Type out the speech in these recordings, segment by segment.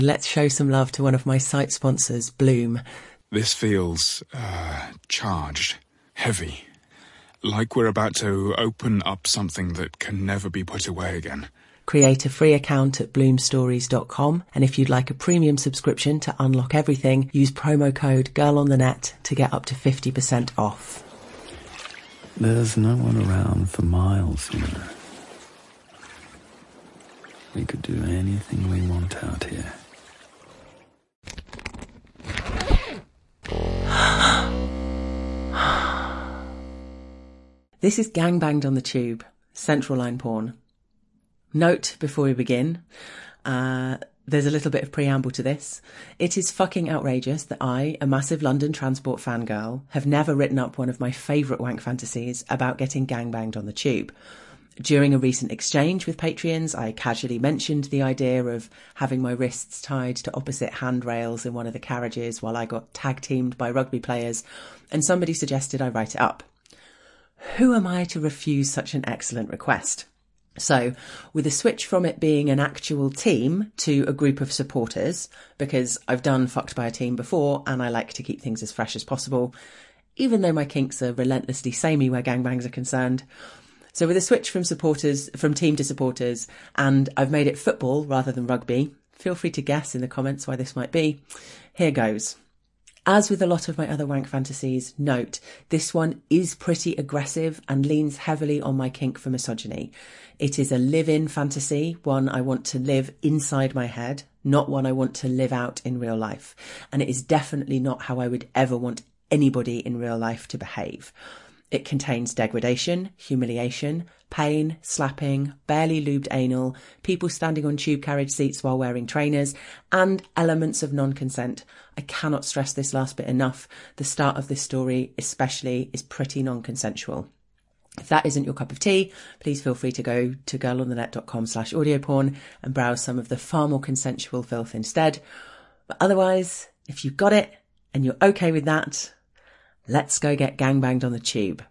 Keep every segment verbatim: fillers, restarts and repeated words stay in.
Let's show some love to one of my site sponsors, Bloom. This feels, uh, charged, heavy. Like we're about to open up something that can never be put away again. Create a free account at bloom stories dot com, and if you'd like a premium subscription to unlock everything, use promo code GIRLONTHENET to get up to fifty percent off. There's no one around for miles, you know. We could do anything we want out here. This is Gangbanged on the Tube, Central Line porn. Note before we begin, uh, there's a little bit of preamble to this. It is fucking outrageous that I, a massive London Transport fangirl, have never written up one of my favourite wank fantasies about getting gangbanged on the tube. During a recent exchange with Patreons, I casually mentioned the idea of having my wrists tied to opposite handrails in one of the carriages while I got tag-teamed by rugby players, and somebody suggested I write it up. Who am I to refuse such an excellent request? So, with a switch from it being an actual team to a group of supporters, because I've done fucked by a team before and I like to keep things as fresh as possible, even though my kinks are relentlessly samey where gangbangs are concerned. So with a switch from supporters, from team to supporters, and I've made it football rather than rugby, feel free to guess in the comments why this might be. Here goes. As with a lot of my other wank fantasies, note, this one is pretty aggressive and leans heavily on my kink for misogyny. It is a live-in fantasy, one I want to live inside my head, not one I want to live out in real life. And it is definitely not how I would ever want anybody in real life to behave. It contains degradation, humiliation, pain, slapping, barely lubed anal, people standing on tube carriage seats while wearing trainers, and elements of non-consent. I cannot stress this last bit enough. The start of this story, especially, is pretty non-consensual. If that isn't your cup of tea, please feel free to go to girlonthenet.com slash audioporn and browse some of the far more consensual filth instead. But otherwise, if you've got it and you're okay with that, let's go get gangbanged on the tube.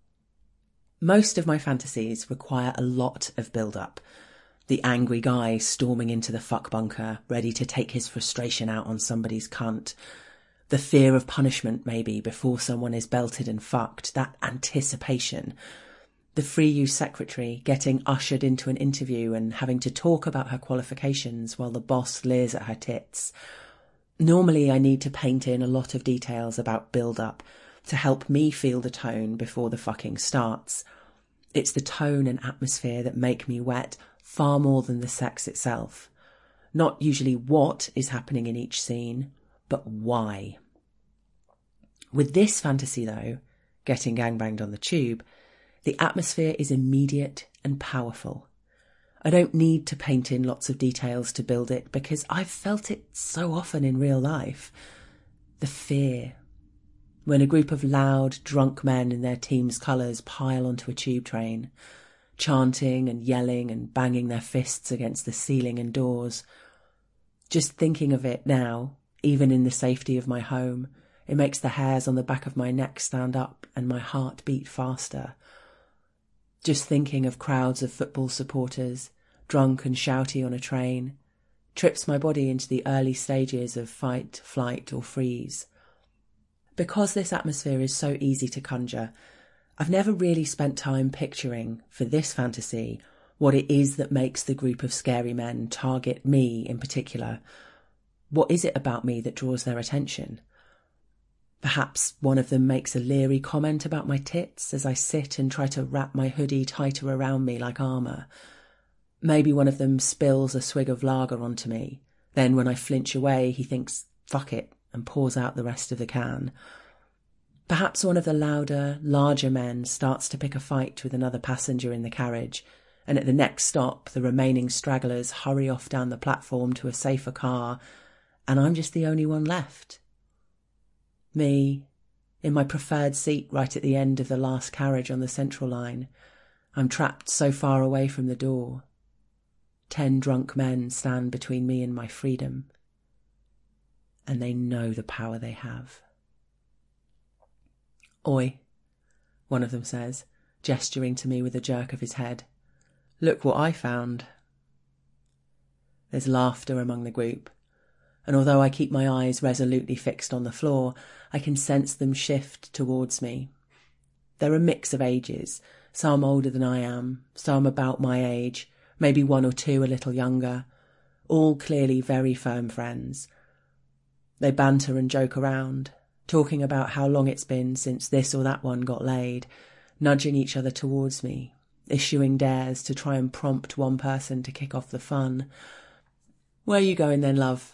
Most of my fantasies require a lot of build-up. The angry guy storming into the fuck bunker, ready to take his frustration out on somebody's cunt. The fear of punishment, maybe, before someone is belted and fucked. That anticipation. The free use secretary getting ushered into an interview and having to talk about her qualifications while the boss leers at her tits. Normally I need to paint in a lot of details about build-up to help me feel the tone before the fucking starts. It's the tone and atmosphere that make me wet far more than the sex itself. Not usually what is happening in each scene, but why. With this fantasy though, getting gangbanged on the tube, the atmosphere is immediate and powerful. I don't need to paint in lots of details to build it because I've felt it so often in real life. The fear. When a group of loud, drunk men in their team's colours pile onto a tube train, chanting and yelling and banging their fists against the ceiling and doors. Just thinking of it now, even in the safety of my home, it makes the hairs on the back of my neck stand up and my heart beat faster. Just thinking of crowds of football supporters, drunk and shouty on a train, trips my body into the early stages of fight, flight or freeze. Because this atmosphere is so easy to conjure, I've never really spent time picturing, for this fantasy, what it is that makes the group of scary men target me in particular. What is it about me that draws their attention? Perhaps one of them makes a leery comment about my tits as I sit and try to wrap my hoodie tighter around me like armour. Maybe one of them spills a swig of lager onto me. Then when I flinch away, he thinks, fuck it, and pours out the rest of the can. Perhaps one of the louder, larger men starts to pick a fight with another passenger in the carriage, and at the next stop the remaining stragglers hurry off down the platform to a safer car, and I'm just the only one left. Me, in my preferred seat right at the end of the last carriage on the Central Line. I'm trapped so far away from the door. Ten drunk men stand between me and my freedom. And they know the power they have. Oi, one of them says, gesturing to me with a jerk of his head. Look what I found. There's laughter among the group, and although I keep my eyes resolutely fixed on the floor, I can sense them shift towards me. They're a mix of ages, some older than I am, some about my age, maybe one or two a little younger, all clearly very firm friends. They banter and joke around, talking about how long it's been since this or that one got laid, nudging each other towards me, issuing dares to try and prompt one person to kick off the fun. "Where are you going then, love?"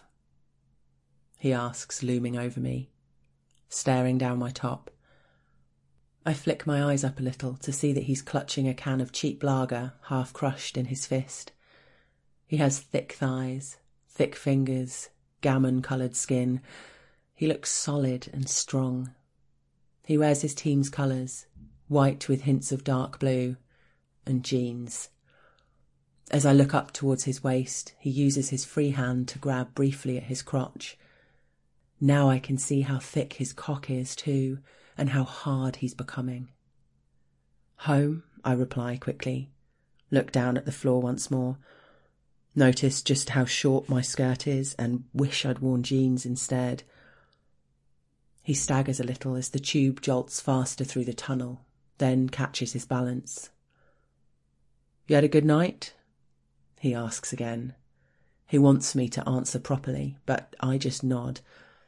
he asks, looming over me, staring down my top. I flick my eyes up a little to see that he's clutching a can of cheap lager, half crushed in his fist. He has thick thighs, thick fingers, gammon-coloured skin. He looks solid and strong. He wears his team's colours, white with hints of dark blue, and jeans. As I look up towards his waist, he uses his free hand to grab briefly at his crotch. Now I can see how thick his cock is too, and how hard he's becoming. "Home," I reply quickly, look down at the floor once more, notice just how short my skirt is and wish I'd worn jeans instead. He staggers a little as the tube jolts faster through the tunnel, then catches his balance. "You had a good night?" he asks again. He wants me to answer properly, but I just nod.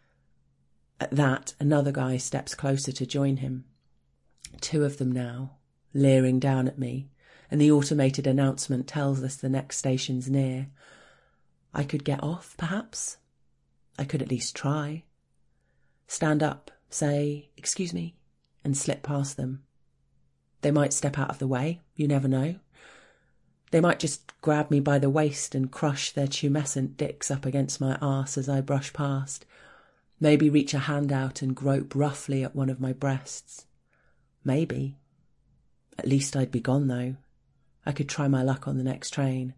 At that, another guy steps closer to join him. Two of them now, leering down at me, and the automated announcement tells us the next station's near. I could get off, perhaps? I could at least try. Stand up, say, "Excuse me," and slip past them. They might step out of the way, you never know. They might just grab me by the waist and crush their tumescent dicks up against my arse as I brush past. Maybe reach a hand out and grope roughly at one of my breasts. Maybe. At least I'd be gone, though. I could try my luck on the next train.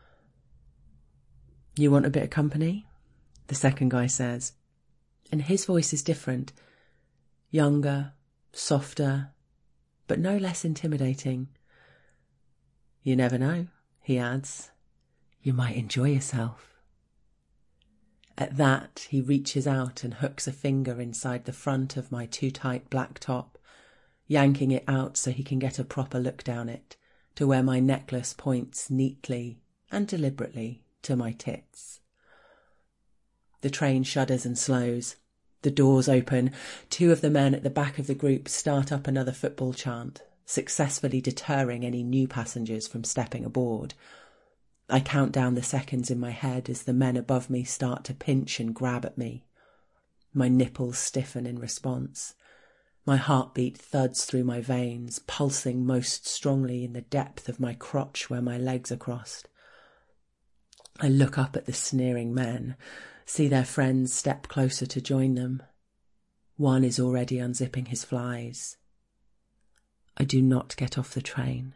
"You want a bit of company?" the second guy says. And his voice is different. Younger, softer, but no less intimidating. "You never know," he adds. "You might enjoy yourself." At that, he reaches out and hooks a finger inside the front of my too-tight black top, yanking it out so he can get a proper look down it, to where my necklace points neatly and deliberately to my tits. The train shudders and slows. The doors open. Two of the men at the back of the group start up another football chant, successfully deterring any new passengers from stepping aboard. I count down the seconds in my head as the men above me start to pinch and grab at me. My nipples stiffen in response. My heartbeat thuds through my veins, pulsing most strongly in the depth of my crotch where my legs are crossed. I look up at the sneering men, see their friends step closer to join them. One is already unzipping his flies. I do not get off the train.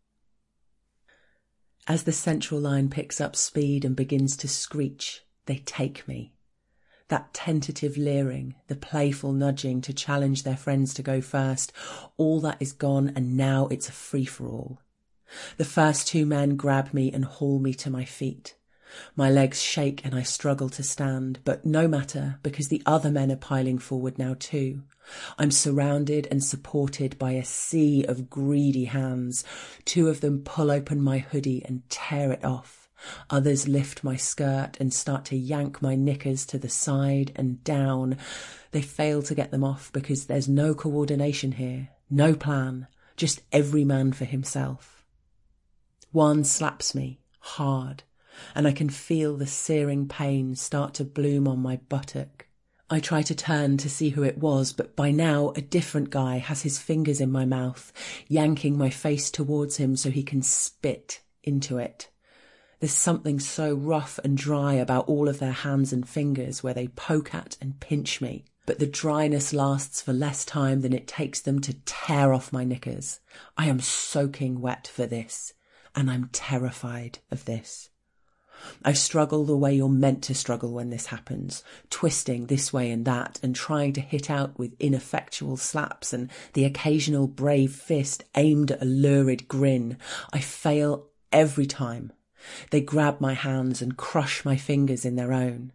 As the central line picks up speed and begins to screech, they take me. That tentative leering, the playful nudging to challenge their friends to go first, all that is gone, and now it's a free-for-all. The first two men grab me and haul me to my feet. My legs shake and I struggle to stand, but no matter, because the other men are piling forward now too. I'm surrounded and supported by a sea of greedy hands. Two of them pull open my hoodie and tear it off. Others lift my skirt and start to yank my knickers to the side and down. They fail to get them off because there's no coordination here, no plan, just every man for himself. One slaps me, hard, and I can feel the searing pain start to bloom on my buttock. I try to turn to see who it was, but by now a different guy has his fingers in my mouth, yanking my face towards him so he can spit into it. There's something so rough and dry about all of their hands and fingers where they poke at and pinch me, but the dryness lasts for less time than it takes them to tear off my knickers. I am soaking wet for this, and I'm terrified of this. I struggle the way you're meant to struggle when this happens, twisting this way and that and trying to hit out with ineffectual slaps and the occasional brave fist aimed at a lurid grin. I fail every time. They grab my hands and crush my fingers in their own.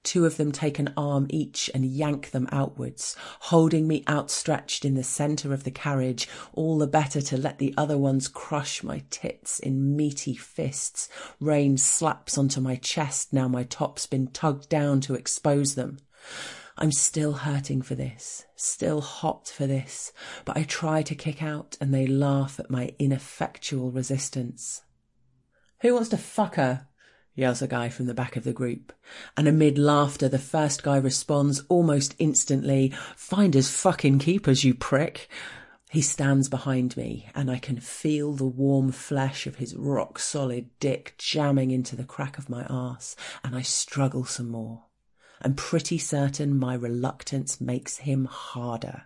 Two of them take an arm each and yank them outwards, holding me outstretched in the centre of the carriage, all the better to let the other ones crush my tits in meaty fists. Rain slaps onto my chest now my top's been tugged down to expose them. I'm still hurting for this, still hot for this, but I try to kick out and they laugh at my ineffectual resistance. "Who wants to fuck her?" yells a guy from the back of the group. And amid laughter, the first guy responds almost instantly, "Finders fucking keepers, you prick." He stands behind me and I can feel the warm flesh of his rock-solid dick jamming into the crack of my arse, and I struggle some more. I'm pretty certain my reluctance makes him harder.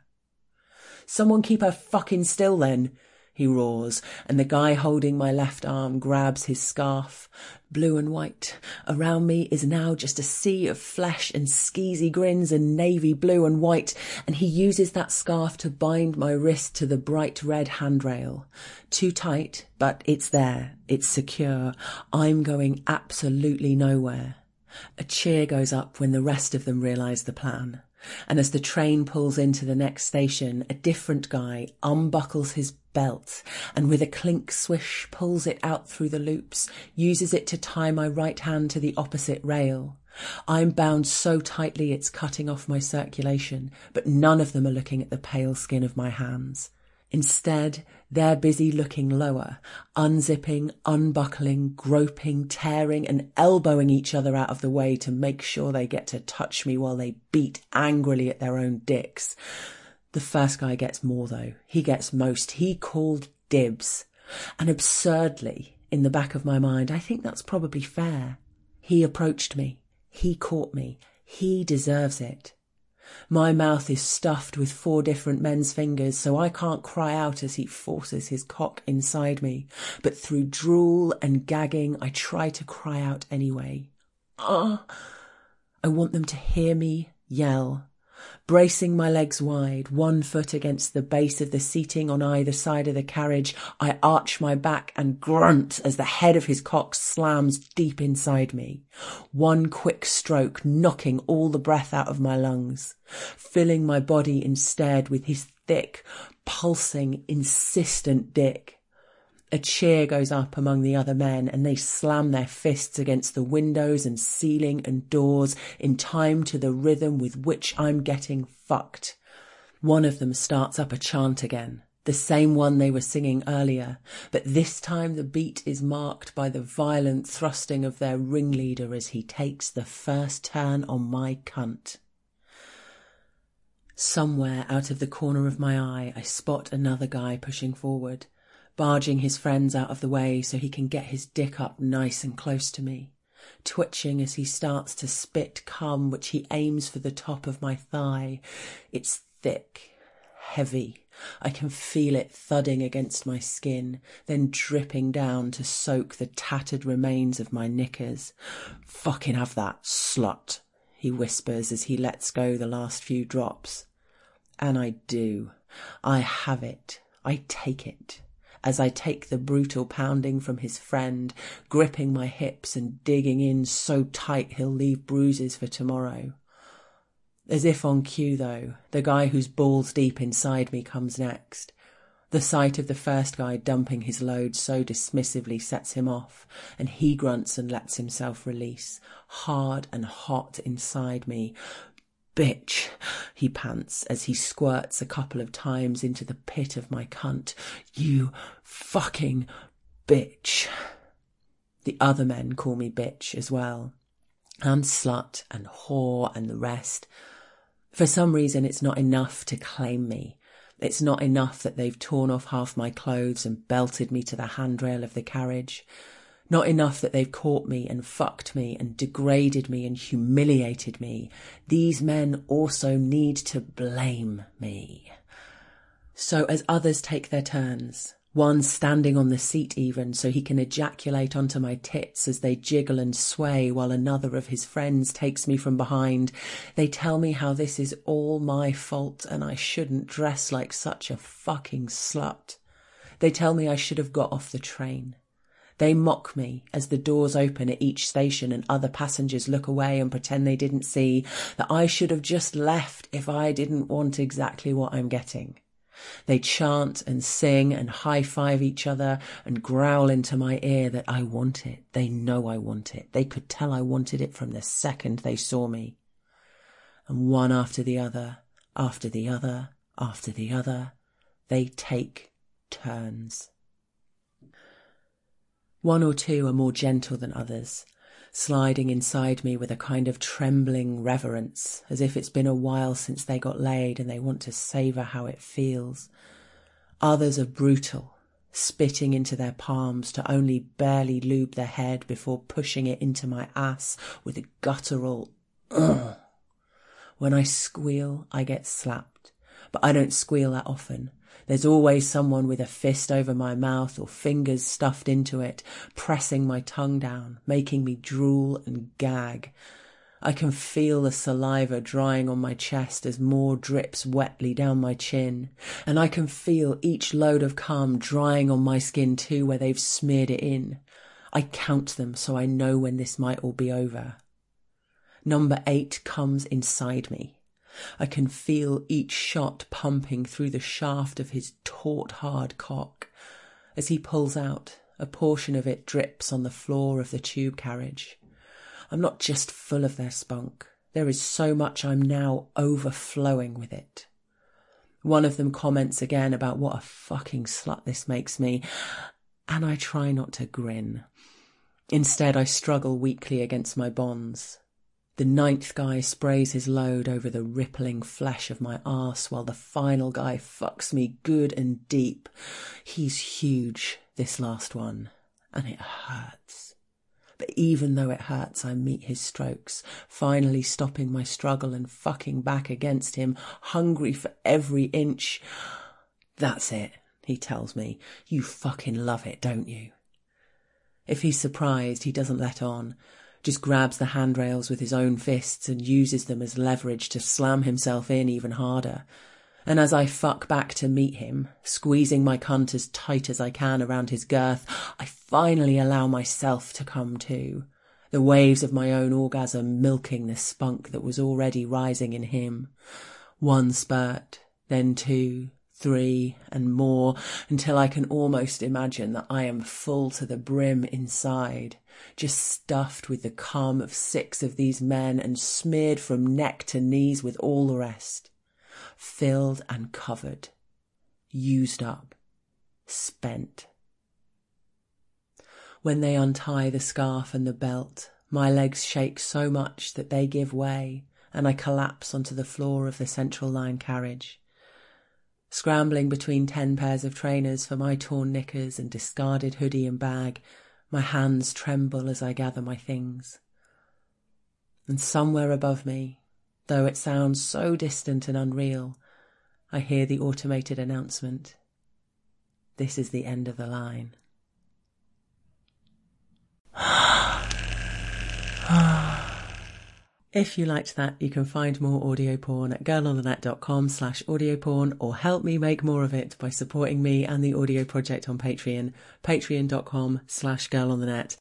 "Someone keep her fucking still then," he roars, and the guy holding my left arm grabs his scarf. Blue and white. Around me is now just a sea of flesh and skeezy grins and navy blue and white, and he uses that scarf to bind my wrist to the bright red handrail. Too tight, but it's there. It's secure. I'm going absolutely nowhere. A cheer goes up when the rest of them realise the plan. And as the train pulls into the next station, a different guy unbuckles his belt and with a clink swish pulls it out through the loops, uses it to tie my right hand to the opposite rail. I'm bound so tightly it's cutting off my circulation, but none of them are looking at the pale skin of my hands. Instead, they're busy looking lower, unzipping, unbuckling, groping, tearing and elbowing each other out of the way to make sure they get to touch me while they beat angrily at their own dicks. The first guy gets more though. He gets most. He called dibs. And absurdly, in the back of my mind, I think that's probably fair. He approached me. He caught me. He deserves it. My mouth is stuffed with four different men's fingers, so I can't cry out as he forces his cock inside me. But through drool and gagging, I try to cry out anyway. Ah! I want them to hear me yell. Bracing my legs wide, one foot against the base of the seating on either side of the carriage, I arch my back and grunt as the head of his cock slams deep inside me. One quick stroke knocking all the breath out of my lungs, filling my body instead with his thick, pulsing, insistent dick. A cheer goes up among the other men and they slam their fists against the windows and ceiling and doors in time to the rhythm with which I'm getting fucked. One of them starts up a chant again, the same one they were singing earlier, but this time the beat is marked by the violent thrusting of their ringleader as he takes the first turn on my cunt. Somewhere out of the corner of my eye, I spot another guy pushing forward, barging his friends out of the way so he can get his dick up nice and close to me, twitching as he starts to spit cum which he aims for the top of my thigh. It's thick, heavy. I can feel it thudding against my skin, then dripping down to soak the tattered remains of my knickers. "Fucking have that, slut," he whispers as he lets go the last few drops. And I do. I have it. I take it. As I take the brutal pounding from his friend, gripping my hips and digging in so tight he'll leave bruises for tomorrow. As if on cue, though, the guy who's balls deep inside me comes next. The sight of the first guy dumping his load so dismissively sets him off, and he grunts and lets himself release, hard and hot inside me. "Bitch," he pants as he squirts a couple of times into the pit of my cunt. "You fucking bitch." The other men call me bitch as well, and slut and whore and the rest. For some reason it's not enough to claim me. It's not enough that they've torn off half my clothes and belted me to the handrail of the carriage. Not enough that they've caught me and fucked me and degraded me and humiliated me. These men also need to blame me. So as others take their turns, one standing on the seat even so he can ejaculate onto my tits as they jiggle and sway while another of his friends takes me from behind, they tell me how this is all my fault and I shouldn't dress like such a fucking slut. They tell me I should have got off the train. They mock me as the doors open at each station and other passengers look away and pretend they didn't see that I should have just left if I didn't want exactly what I'm getting. They chant and sing and high-five each other and growl into my ear that I want it. They know I want it. They could tell I wanted it from the second they saw me. And one after the other, after the other, after the other, they take turns. One or two are more gentle than others, sliding inside me with a kind of trembling reverence, as if it's been a while since they got laid and they want to savour how it feels. Others are brutal, spitting into their palms to only barely lube their head before pushing it into my ass with a guttural ugh. When I squeal, I get slapped, but I don't squeal that often. There's always someone with a fist over my mouth or fingers stuffed into it, pressing my tongue down, making me drool and gag. I can feel the saliva drying on my chest as more drips wetly down my chin, and I can feel each load of cum drying on my skin too where they've smeared it in. I count them so I know when this might all be over. Number eight comes inside me. I can feel each shot pumping through the shaft of his taut, hard cock. As he pulls out, a portion of it drips on the floor of the tube carriage. I'm not just full of their spunk. There is so much I'm now overflowing with it. One of them comments again about what a fucking slut this makes me, and I try not to grin. Instead, I struggle weakly against my bonds. The ninth guy sprays his load over the rippling flesh of my arse while the final guy fucks me good and deep. He's huge, this last one, and it hurts. But even though it hurts, I meet his strokes, finally stopping my struggle and fucking back against him, hungry for every inch. That's it, he tells me. You fucking love it, don't you? If he's surprised, he doesn't let on. Just grabs the handrails with his own fists and uses them as leverage to slam himself in even harder. And as I fuck back to meet him, squeezing my cunt as tight as I can around his girth, I finally allow myself to come too, the waves of my own orgasm milking the spunk that was already rising in him. One spurt, then two, three, and more, until I can almost imagine that I am full to the brim inside, just stuffed with the cum of six of these men and smeared from neck to knees with all the rest. Filled and covered. Used up. Spent. When they untie the scarf and the belt, my legs shake so much that they give way, and I collapse onto the floor of the Central Line carriage. Scrambling between ten pairs of trainers for my torn knickers and discarded hoodie and bag, my hands tremble as I gather my things. And somewhere above me, though it sounds so distant and unreal, I hear the automated announcement. This is the end of the line. If you liked that, you can find more audio porn at girlonthenet.com slash audio porn or help me make more of it by supporting me and the audio project on Patreon, patreon.com slash girlonthenet.